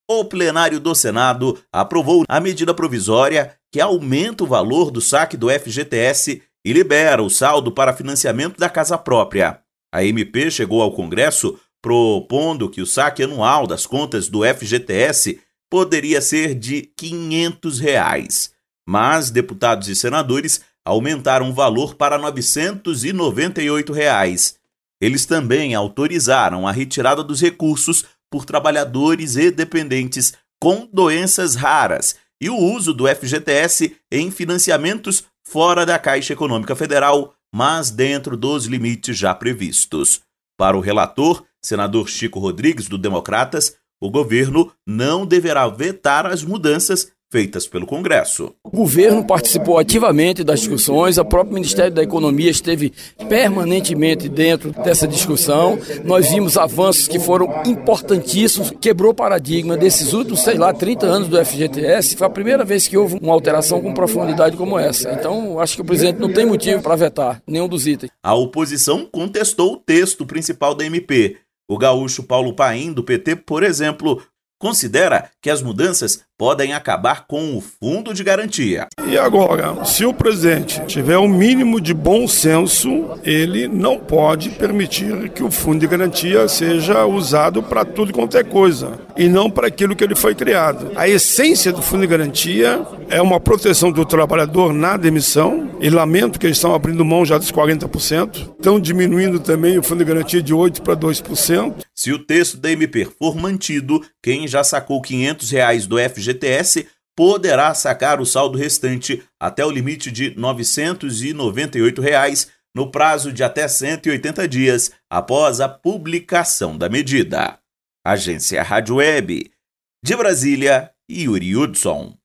O plenário do Senado aprovou a medida provisória que aumenta o valor do saque do FGTS e libera o saldo para financiamento da casa própria. A MP chegou ao Congresso propondo que o saque anual das contas do FGTS poderia ser de R$ 500, mas deputados e senadores aumentaram o valor para R$ 998. Eles também autorizaram a retirada dos recursos por trabalhadores e dependentes com doenças raras e o uso do FGTS em financiamentos fora da Caixa Econômica Federal, mas dentro dos limites já previstos. Para o relator, senador Chico Rodrigues, do Democratas, o governo não deverá vetar as mudanças feitas pelo Congresso. O governo participou ativamente das discussões, o próprio Ministério da Economia esteve permanentemente dentro dessa discussão. Nós vimos avanços que foram importantíssimos, quebrou o paradigma desses últimos, 30 anos do FGTS. Foi a primeira vez que houve uma alteração com profundidade como essa. Então, acho que o presidente não tem motivo para vetar nenhum dos itens. A oposição contestou o texto principal da MP. O gaúcho Paulo Paim, do PT, por exemplo, considera que as mudanças podem acabar com o fundo de garantia. E agora, se o presidente tiver um mínimo de bom senso, ele não pode permitir que o fundo de garantia seja usado para tudo quanto é coisa, e não para aquilo que ele foi criado. A essência do fundo de garantia é uma proteção do trabalhador na demissão, e lamento que eles estão abrindo mão já dos 40%, estão diminuindo também o fundo de garantia de 8% para 2%. Se o texto da MP for mantido, quem já sacou R$ 500 do FGTS poderá sacar o saldo restante até o limite de R$ 998 no prazo de até 180 dias após a publicação da medida. Agência Rádio Web. De Brasília, Yuri Hudson.